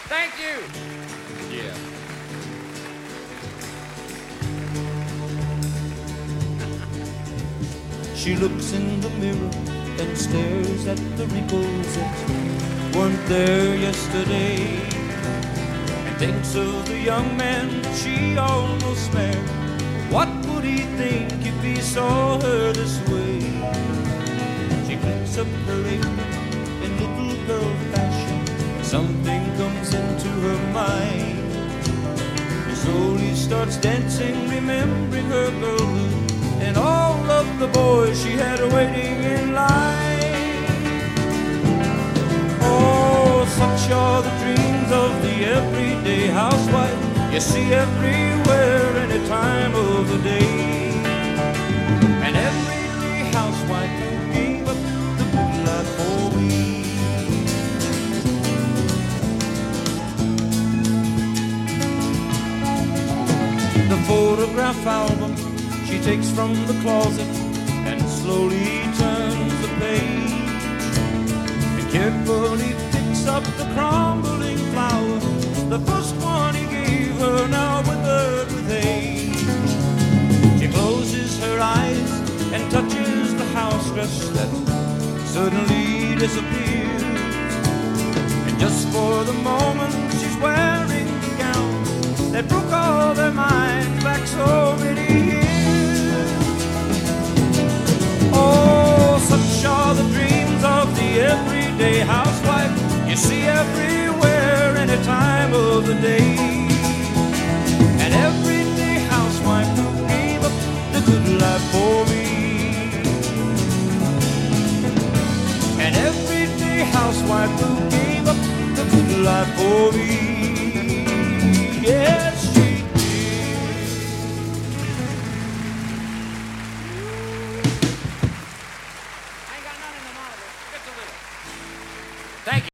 Thank you. Yeah. She looks in the mirror and stares at the wrinkles that weren't there yesterday, and thinks of the young man that she almost married. What would he think if he saw her this way? She picks up her apron in little girl fashion. Something comes into her mind. She slowly starts dancing, remembering her girlhood and all of the boys she had waiting in line. Oh, such are the dreams of the everyday housewife you see everywhere any time of the day. An everyday housewife who gave up the good life for me. The photograph album she takes from the closet and slowly turns the page, and carefully picks up the crumbling flower, the first one he gave her, now withered with age. She closes her eyes and touches the house dress that suddenly disappears, and just for the moment she's wearing the gown that broke all their minds back so many years. Oh, such are the dreams of the everyday housewife you see everywhere any time of the day. An everyday housewife who gave up the good life for me. An everyday housewife who gave up the good life for me.